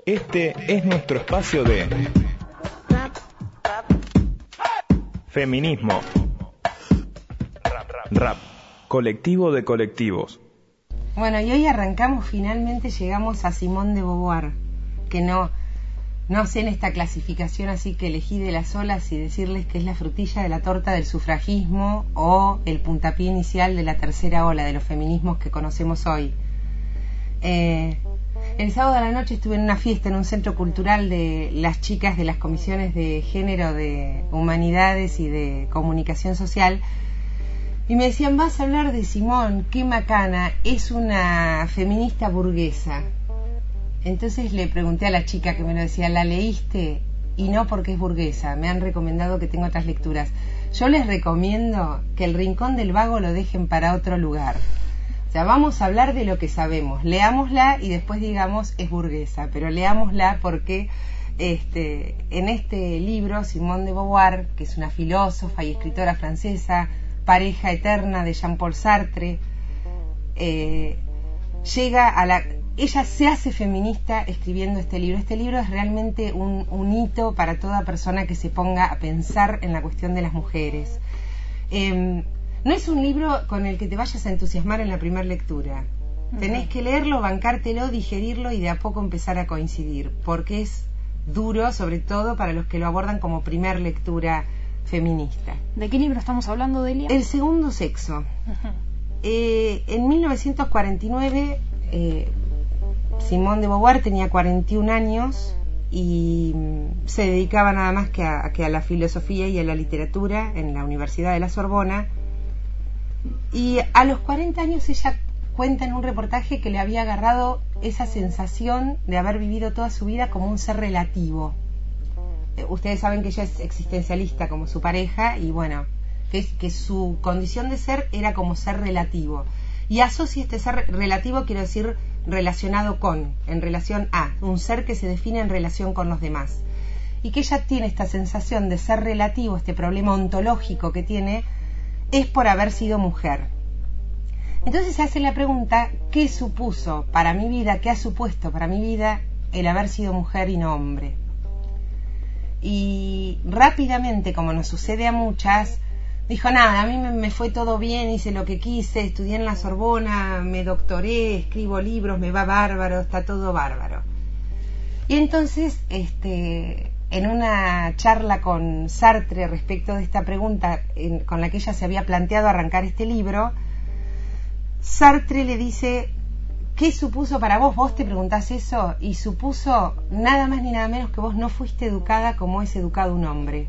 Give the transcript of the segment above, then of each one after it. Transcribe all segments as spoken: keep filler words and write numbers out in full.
Este es nuestro espacio de feminismo, rap, colectivo de colectivos. Bueno, y hoy arrancamos, finalmente llegamos a Simone de Beauvoir, que no, no sé en esta clasificación así que elegí de las olas y decirles que es la frutilla de la torta del sufragismo o el puntapié inicial de la tercera ola de los feminismos que conocemos hoy. Eh, el sábado a la noche estuve en una fiesta en un centro cultural de las chicas de las comisiones de género, de humanidades y de comunicación social, y me decían, vas a hablar de Simone, qué macana, es una feminista burguesa. Entonces le pregunté a la chica que me lo decía, ¿la leíste? Y no, porque es burguesa, me han recomendado que tenga otras lecturas. Yo les recomiendo que El Rincón del Vago lo dejen para otro lugar. O sea, vamos a hablar de lo que sabemos, leámosla y después digamos es burguesa, pero leámosla porque este, en este libro Simone de Beauvoir, que es una filósofa y escritora francesa, pareja eterna de Jean-Paul Sartre, eh, llega a la... Ella se hace feminista escribiendo este libro. Este libro es realmente un, un hito para toda persona que se ponga a pensar en la cuestión de las mujeres. Eh, no es un libro con el que te vayas a entusiasmar en la primera lectura. Uh-huh. Tenés que leerlo, bancártelo, digerirlo y de a poco empezar a coincidir, porque es duro, sobre todo para los que lo abordan como primer lectura feminista. ¿De qué libro estamos hablando, Delia? El segundo sexo. Uh-huh. Eh, en mil novecientos cuarenta y nueve, eh, Simone de Beauvoir tenía cuarenta y un años y se dedicaba nada más que a, que a la filosofía y a la literatura en la Universidad de la Sorbona. Y a los cuarenta años ella cuenta en un reportaje que le había agarrado esa sensación de haber vivido toda su vida como un ser relativo. Ustedes saben que ella es existencialista como su pareja y bueno, que, que su condición de ser era como ser relativo. Y asocia este ser relativo, quiero decir, relacionado con, en relación a, un ser que se define en relación con los demás. Y que ella tiene esta sensación de ser relativo, este problema ontológico que tiene, es por haber sido mujer. Entonces se hace la pregunta, ¿qué supuso para mi vida, qué ha supuesto para mi vida el haber sido mujer y no hombre? Y rápidamente, como nos sucede a muchas, dijo, nada, a mí me, me fue todo bien, hice lo que quise, estudié en la Sorbona, me doctoré, escribo libros, me va bárbaro, está todo bárbaro. Y entonces, este, en una charla con Sartre respecto de esta pregunta en, con la que ella se había planteado arrancar este libro, Sartre le dice, ¿qué supuso para vos? Vos te preguntás eso, y supuso nada más ni nada menos que vos no fuiste educada como es educado un hombre.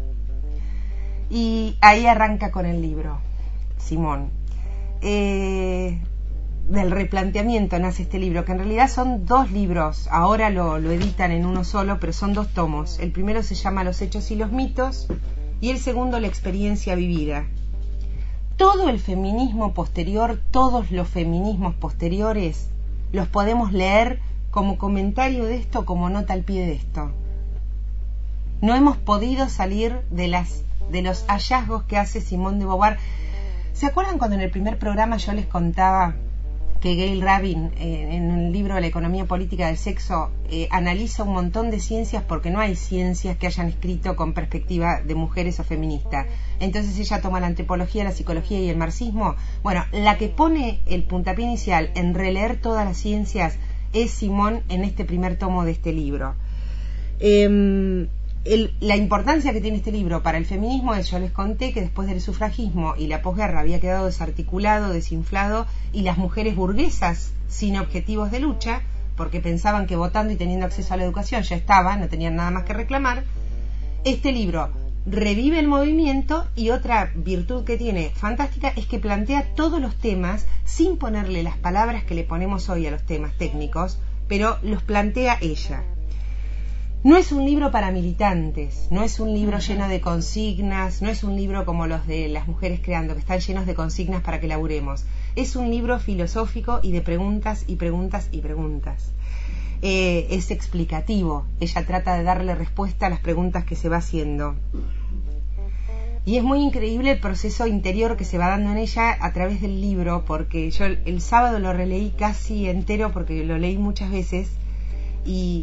Y ahí arranca con el libro, Simone. Eh, del replanteamiento nace este libro, que en realidad son dos libros, ahora lo, lo editan en uno solo, pero son dos tomos. El primero se llama Los hechos y los mitos, y el segundo La experiencia vivida. Todo el feminismo posterior, todos los feminismos posteriores, los podemos leer como comentario de esto, como nota al pie de esto. No hemos podido salir de las de los hallazgos que hace Simone de Beauvoir. ¿Se acuerdan cuando en el primer programa yo les contaba que Gail Rabin, eh, en un libro La economía política del sexo, eh, analiza un montón de ciencias porque no hay ciencias que hayan escrito con perspectiva de mujeres o feminista? Entonces ella toma la antropología, la psicología y el marxismo. Bueno, la que pone el puntapié inicial en releer todas las ciencias es Simone en este primer tomo de este libro. Eh, El, la importancia que tiene este libro para el feminismo es, yo les conté que después del sufragismo y la posguerra había quedado desarticulado, desinflado, y las mujeres burguesas sin objetivos de lucha, porque pensaban que votando y teniendo acceso a la educación ya estaban, no tenían nada más que reclamar. Este libro revive el movimiento, y otra virtud que tiene fantástica es que plantea todos los temas sin ponerle las palabras que le ponemos hoy a los temas técnicos, pero los plantea ella. No es un libro para militantes, no es un libro lleno de consignas, no es un libro como los de Las mujeres creando, que están llenos de consignas para que laburemos. Es un libro filosófico y de preguntas y preguntas y preguntas. Eh, es explicativo, ella trata de darle respuesta a las preguntas que se va haciendo. Y es muy increíble el proceso interior que se va dando en ella a través del libro, porque yo el sábado lo releí casi entero porque lo leí muchas veces, y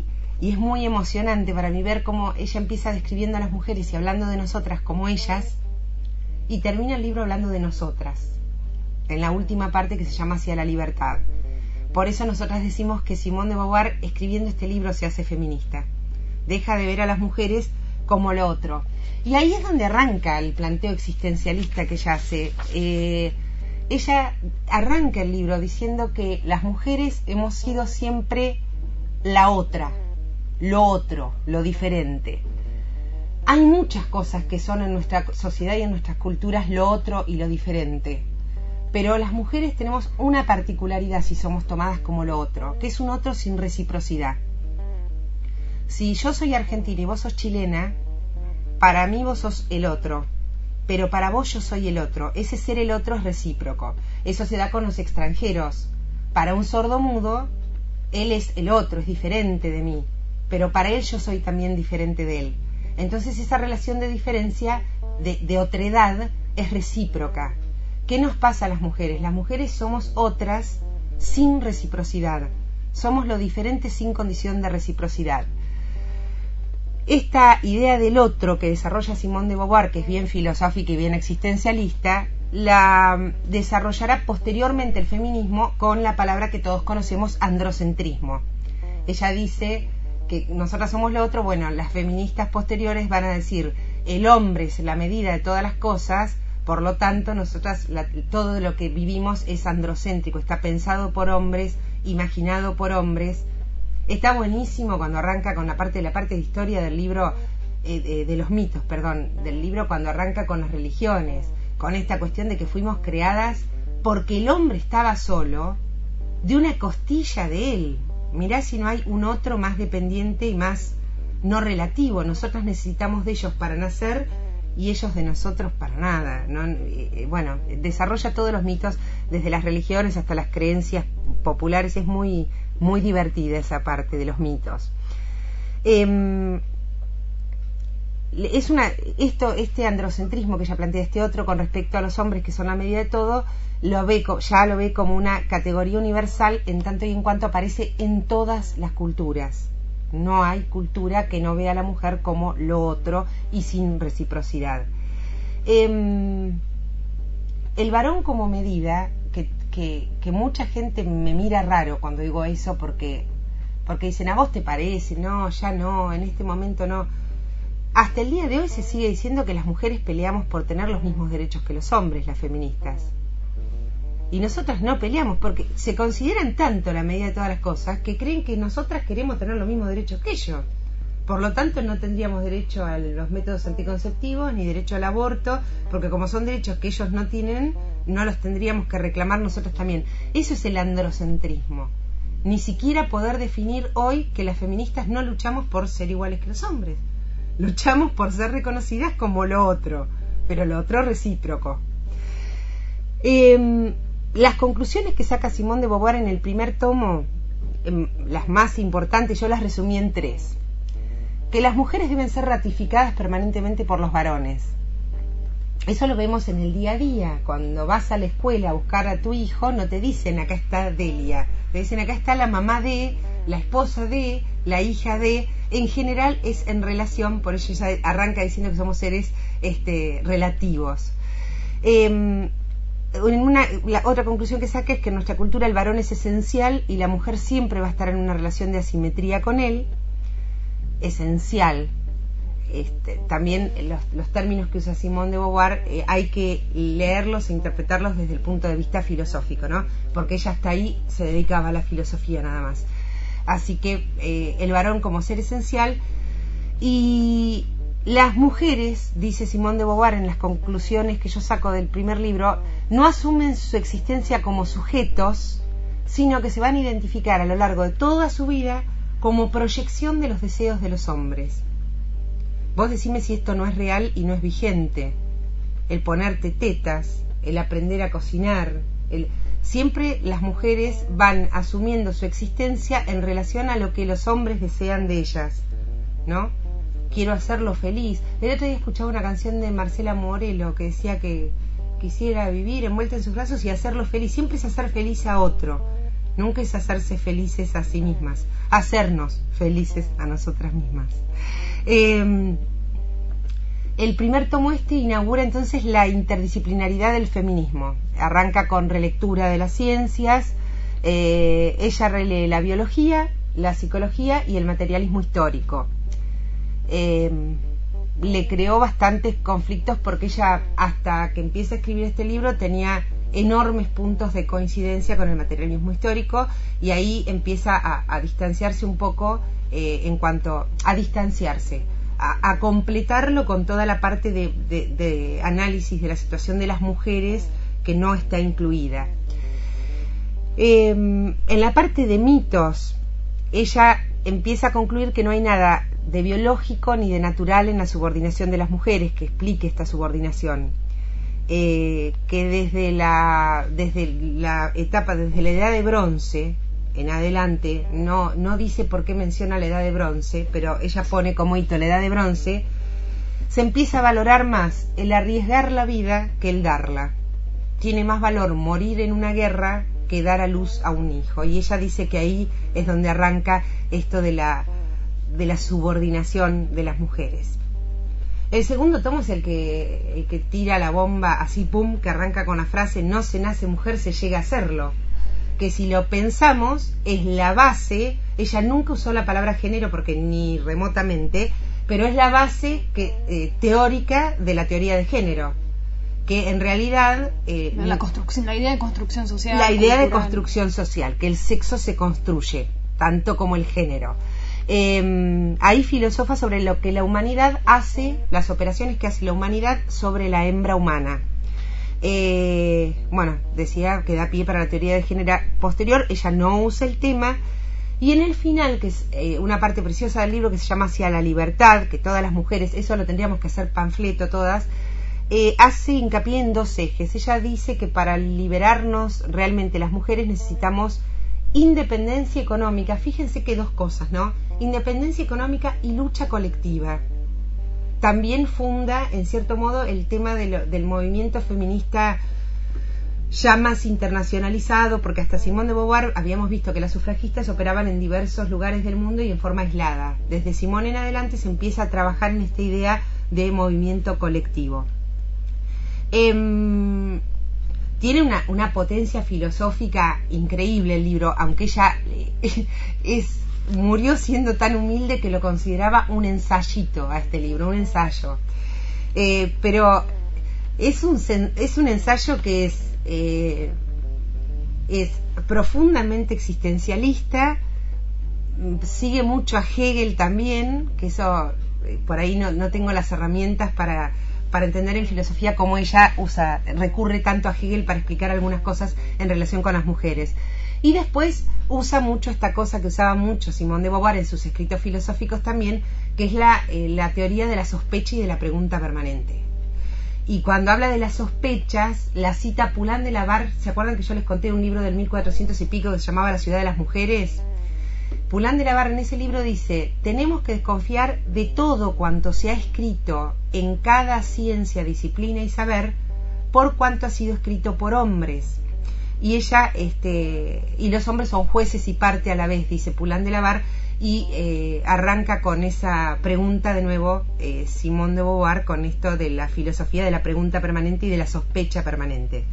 y es muy emocionante para mí ver cómo ella empieza describiendo a las mujeres y hablando de nosotras como ellas, y termina el libro hablando de nosotras, en la última parte que se llama Hacia la libertad. Por eso nosotras decimos que Simone de Beauvoir, escribiendo este libro, se hace feminista. Deja de ver a las mujeres como lo otro. Y ahí es donde arranca el planteo existencialista que ella hace. Eh, ella arranca el libro diciendo que las mujeres hemos sido siempre la otra, lo otro, lo diferente. Hay muchas cosas que son en nuestra sociedad y en nuestras culturas lo otro y lo diferente. Pero las mujeres tenemos una particularidad si somos tomadas como lo otro, que es un otro sin reciprocidad. Si yo soy argentina y vos sos chilena, para mí vos sos el otro, pero para vos yo soy el otro. Ese ser el otro es recíproco. Eso se da con los extranjeros. Para un sordomudo, él es el otro, es diferente de mí, pero para él yo soy también diferente de él. Entonces esa relación de diferencia, de, de otredad, es recíproca. ¿Qué nos pasa a las mujeres? Las mujeres somos otras sin reciprocidad. Somos lo diferente sin condición de reciprocidad. Esta idea del otro que desarrolla Simone de Beauvoir, que es bien filosófica y bien existencialista, la desarrollará posteriormente el feminismo con la palabra que todos conocemos, androcentrismo. Ella dice que nosotras somos lo otro. Bueno, las feministas posteriores van a decir el hombre es la medida de todas las cosas, por lo tanto nosotras la, todo lo que vivimos es androcéntrico, está pensado por hombres, imaginado por hombres. Está buenísimo cuando arranca con la parte de la parte de historia del libro, eh, de, de los mitos, perdón, del libro, cuando arranca con las religiones, con esta cuestión de que fuimos creadas porque el hombre estaba solo, de una costilla de él. Mirá si no hay un otro más dependiente y más no relativo. Nosotros necesitamos de ellos para nacer y ellos de nosotros para nada, ¿no? Eh, bueno, desarrolla todos los mitos, desde las religiones hasta las creencias populares. Es muy, muy divertida esa parte de los mitos. Eh, es una, esto, este androcentrismo que ella plantea, este otro con respecto a los hombres que son la medida de todo, lo ve, ya lo ve como una categoría universal en tanto y en cuanto aparece en todas las culturas. No hay cultura que no vea a la mujer como lo otro y sin reciprocidad. Eh, el varón como medida, que, que, que mucha gente me mira raro cuando digo eso, porque, porque dicen, ¿a vos te parece? No, ya no, en este momento no. Hasta el día de hoy se sigue diciendo que las mujeres peleamos por tener los mismos derechos que los hombres, las feministas. Y nosotras no peleamos porque se consideran tanto la medida de todas las cosas que creen que nosotras queremos tener los mismos derechos que ellos. Por lo tanto, no tendríamos derecho a los métodos anticonceptivos ni derecho al aborto, porque como son derechos que ellos no tienen, no los tendríamos que reclamar nosotros también. Eso es el androcentrismo. Ni siquiera poder definir hoy que las feministas no luchamos por ser iguales que los hombres. Luchamos por ser reconocidas como lo otro, pero lo otro recíproco. Eh, las conclusiones que saca Simone de Beauvoir en el primer tomo, eh, las más importantes, yo las resumí en tres. Que las mujeres deben ser ratificadas permanentemente por los varones. Eso lo vemos en el día a día. Cuando vas a la escuela a buscar a tu hijo, no te dicen acá está Delia, te dicen acá está la mamá de, la esposa de, la hija de. En general es en relación, por eso ella arranca diciendo que somos seres este, relativos. Eh, una, la otra conclusión que saca es que en nuestra cultura el varón es esencial y la mujer siempre va a estar en una relación de asimetría con él. Esencial. Este, también los, los términos que usa Simone de Beauvoir eh, hay que leerlos e interpretarlos desde el punto de vista filosófico, ¿no? Porque ella hasta ahí se dedicaba a la filosofía nada más. Así que eh, el varón como ser esencial, y las mujeres, dice Simone de Beauvoir en las conclusiones que yo saco del primer libro, no asumen su existencia como sujetos, sino que se van a identificar a lo largo de toda su vida como proyección de los deseos de los hombres. Vos decime si esto no es real y no es vigente. El ponerte tetas, el aprender a cocinar, el... siempre las mujeres van asumiendo su existencia en relación a lo que los hombres desean de ellas, ¿no? Quiero hacerlo feliz. El otro día escuchaba una canción de Marcela Morelo que decía que quisiera vivir envuelta en sus brazos y hacerlo feliz. Siempre es hacer feliz a otro. nunca es hacerse felices a sí mismas, hacernos felices a nosotras mismas. Eh, el primer tomo este inaugura entonces la interdisciplinaridad del feminismo. Arranca con relectura de las ciencias, eh, ella relee la biología, la psicología y el materialismo histórico. Eh, le creó bastantes conflictos porque ella, hasta que empieza a escribir este libro, tenía enormes puntos de coincidencia con el materialismo histórico, y ahí empieza a, a distanciarse un poco, eh, en cuanto a distanciarse, a, a completarlo con toda la parte de, de, de análisis de la situación de las mujeres que no está incluida. Eh, en la parte de mitos, ella empieza a concluir que no hay nada de biológico ni de natural en la subordinación de las mujeres que explique esta subordinación, eh, que desde la desde la etapa, desde la edad de bronce en adelante, no, no dice por qué menciona la edad de bronce, pero ella pone como hito la edad de bronce, se empieza a valorar más el arriesgar la vida que el darla. Tiene más valor morir en una guerra que dar a luz a un hijo, y ella dice que ahí es donde arranca esto de la de la subordinación de las mujeres. El segundo tomo es el que, el que tira la bomba así, pum, que arranca con la frase: no se nace mujer, se llega a serlo, que si lo pensamos es la base. Ella nunca usó la palabra género porque ni remotamente, pero es la base que, eh, teórica de la teoría de género, que en realidad eh, la construcción, la idea de construcción social, la idea cultural. de construcción social, que el sexo se construye tanto como el género. Eh, ahí filosofa sobre lo que la humanidad hace, las operaciones que hace la humanidad sobre la hembra humana. Eh, bueno, decía que da pie para la teoría de género posterior. Ella no usa el tema, y en el final, que es eh, una parte preciosa del libro que se llama Hacia la libertad, que todas las mujeres, eso lo tendríamos que hacer panfleto todas, eh, hace hincapié en dos ejes. Ella dice que para liberarnos realmente las mujeres necesitamos independencia económica. Fíjense que dos cosas, ¿no? Independencia económica y lucha colectiva. También funda, en cierto modo, el tema de lo, del movimiento feminista ya más internacionalizado, porque hasta Simone de Beauvoir habíamos visto que las sufragistas operaban en diversos lugares del mundo y en forma aislada. Desde Simone en adelante se empieza a trabajar en esta idea de movimiento colectivo. Eh, Tiene una, una potencia filosófica increíble el libro, aunque ella eh, es, murió siendo tan humilde que lo consideraba un ensayito a este libro, un ensayo. Eh, pero es un, es un ensayo que es, eh, es profundamente existencialista, sigue mucho a Hegel también, que eso eh, por ahí no, no tengo las herramientas para... para entender en filosofía cómo ella usa, recurre tanto a Hegel para explicar algunas cosas en relación con las mujeres. Y después usa mucho esta cosa que usaba mucho Simone de Beauvoir en sus escritos filosóficos también, que es la, eh, la teoría de la sospecha y de la pregunta permanente. Y cuando habla de las sospechas, la cita Poulain de la Barre. ¿Se acuerdan que yo les conté un libro del mil cuatrocientos y pico que se llamaba La ciudad de las mujeres? Poulain de la Barre en ese libro dice: tenemos que desconfiar de todo cuanto se ha escrito en cada ciencia, disciplina y saber, por cuanto ha sido escrito por hombres. Y ella, este, y los hombres son jueces y parte a la vez, dice Poulain de la Barre, y eh, arranca con esa pregunta de nuevo eh, Simone de Beauvoir, con esto de la filosofía de la pregunta permanente y de la sospecha permanente.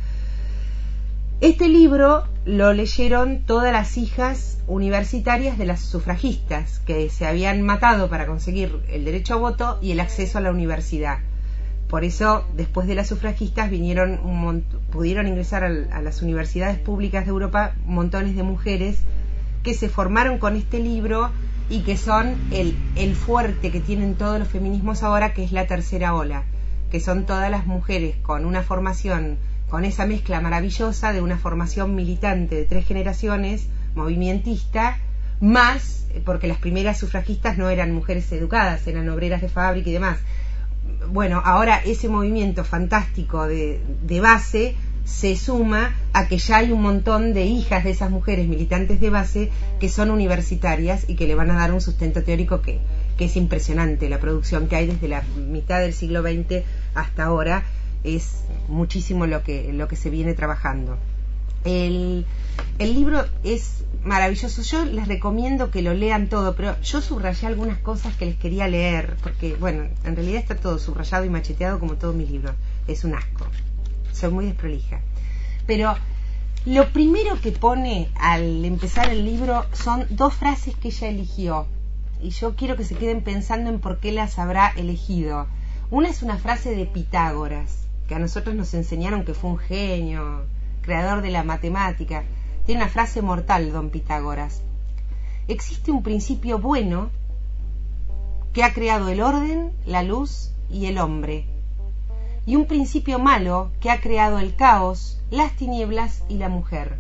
Este libro lo leyeron todas las hijas universitarias de las sufragistas que se habían matado para conseguir el derecho a voto y el acceso a la universidad. Por eso, después de las sufragistas, vinieron un mont- pudieron ingresar al, a las universidades públicas de Europa montones de mujeres que se formaron con este libro y que son el, el fuerte que tienen todos los feminismos ahora, que es la tercera ola, que son todas las mujeres con una formación, con esa mezcla maravillosa de una formación militante de tres generaciones, movimentista, más, porque las primeras sufragistas no eran mujeres educadas, eran obreras de fábrica y demás. Bueno, ahora ese movimiento fantástico de, de base se suma a que ya hay un montón de hijas de esas mujeres militantes de base que son universitarias y que le van a dar un sustento teórico que, que es impresionante. La producción que hay desde la mitad del siglo veinte hasta ahora es muchísimo lo que, lo que se viene trabajando. El, el libro es maravilloso. Yo les recomiendo que lo lean todo, pero yo subrayé algunas cosas que les quería leer, porque, bueno, en realidad está todo subrayado y macheteado como todos mis libros. Es un asco. Soy muy desprolija. Pero lo primero que pone al empezar el libro son dos frases que ella eligió. Y yo quiero que se queden pensando en por qué las habrá elegido. Una es una frase de Pitágoras, que a nosotros nos enseñaron que fue un genio, creador de la matemática. Tiene una frase mortal, don Pitágoras. Existe un principio bueno que ha creado el orden, la luz y el hombre, y un principio malo que ha creado el caos, las tinieblas y la mujer.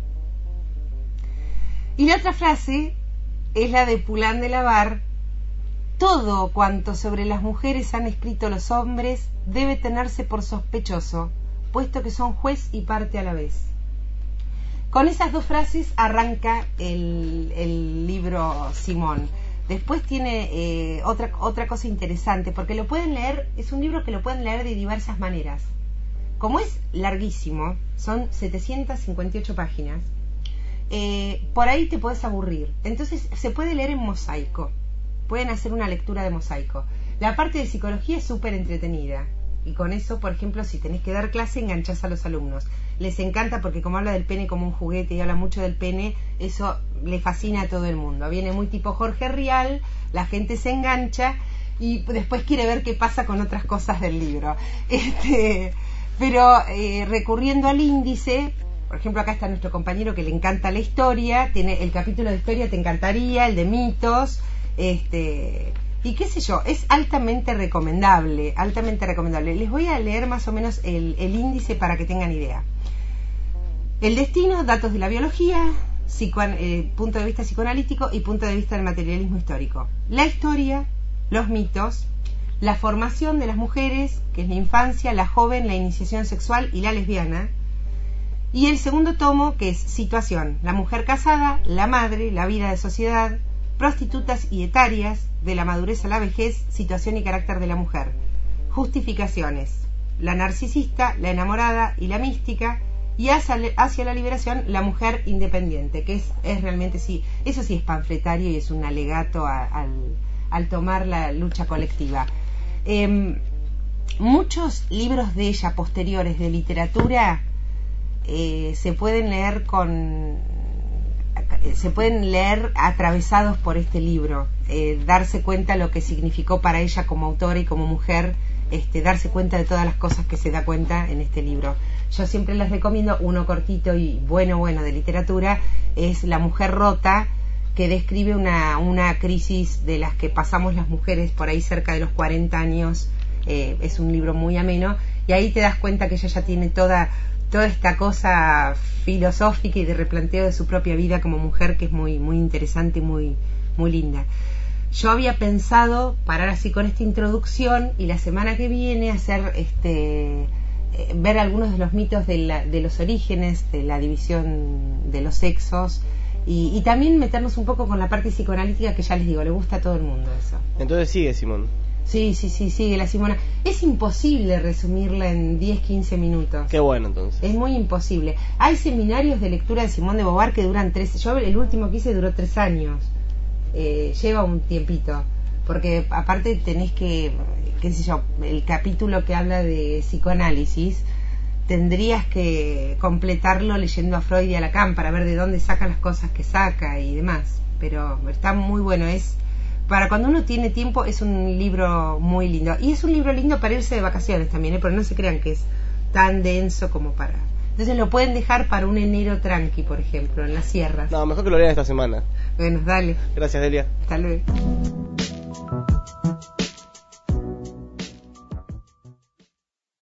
Y la otra frase es la de Pulán de Lavar: todo cuanto sobre las mujeres han escrito los hombres debe tenerse por sospechoso, puesto que son juez y parte a la vez. Con esas dos frases arranca el, el libro Simón. Después tiene eh, otra, otra cosa interesante, porque lo pueden leer, es un libro que lo pueden leer de diversas maneras. Como es larguísimo, son setecientas cincuenta y ocho páginas, eh, por ahí te puedes aburrir. Entonces se puede leer en mosaico, pueden hacer una lectura de mosaico. La parte de psicología es súper entretenida, y con eso, por ejemplo, si tenés que dar clase, enganchás a los alumnos. Les encanta porque como habla del pene como un juguete y habla mucho del pene, eso le fascina a todo el mundo. Viene muy tipo Jorge Rial, la gente se engancha y después quiere ver qué pasa con otras cosas del libro. Este, pero eh, recurriendo al índice, por ejemplo, acá está nuestro compañero que le encanta la historia, tiene el capítulo de historia, te encantaría, el de mitos, este... y qué sé yo, es altamente recomendable, altamente recomendable. Les voy a leer más o menos el, el índice para que tengan idea. El destino, datos de la biología, psico, eh, punto de vista psicoanalítico y punto de vista del materialismo histórico. La historia, los mitos, la formación de las mujeres, que es la infancia, la joven, la iniciación sexual y la lesbiana. Y el segundo tomo, que es situación, la mujer casada, la madre, la vida de sociedad, prostitutas y etarias, de la madurez a la vejez, situación y carácter de la mujer. Justificaciones, la narcisista, la enamorada y la mística, y hacia, hacia la liberación, la mujer independiente, que es, es realmente, sí, eso sí es panfletario y es un alegato a, al, al tomar la lucha colectiva. Eh, muchos libros de ella posteriores de literatura eh, se pueden leer con... se pueden leer atravesados por este libro, eh, darse cuenta lo que significó para ella como autora y como mujer, este, darse cuenta de todas las cosas que se da cuenta en este libro. Yo siempre les recomiendo uno cortito y bueno, bueno de literatura, es La mujer rota, que describe una, una crisis de las que pasamos las mujeres por ahí cerca de los cuarenta años. Eh, es un libro muy ameno y ahí te das cuenta que ella ya tiene toda toda esta cosa filosófica y de replanteo de su propia vida como mujer, que es muy muy interesante y muy muy linda. Yo había pensado parar así con esta introducción y la semana que viene hacer este eh, ver algunos de los mitos de, la, de los orígenes, de la división de los sexos y, y también meternos un poco con la parte psicoanalítica, que ya les digo, le gusta a todo el mundo eso. Entonces sigue, Simón. Sí, sí, sí, sigue la Simona. Es imposible resumirla en diez, quince minutos. Qué bueno, entonces. Es muy imposible. Hay seminarios de lectura de Simone de Beauvoir que duran tres... Yo el último que hice duró tres años. Eh, lleva un tiempito. Porque aparte tenés que... qué sé yo, el capítulo que habla de psicoanálisis, tendrías que completarlo leyendo a Freud y a Lacan para ver de dónde saca las cosas que saca y demás. Pero está muy bueno, es... para cuando uno tiene tiempo, es un libro muy lindo. Y es un libro lindo para irse de vacaciones también, ¿eh? Pero no se crean que es tan denso como para... Entonces lo pueden dejar para un enero tranqui, por ejemplo, en las sierras. No, mejor que lo lean esta semana. Bueno, dale. Gracias, Delia. Hasta luego.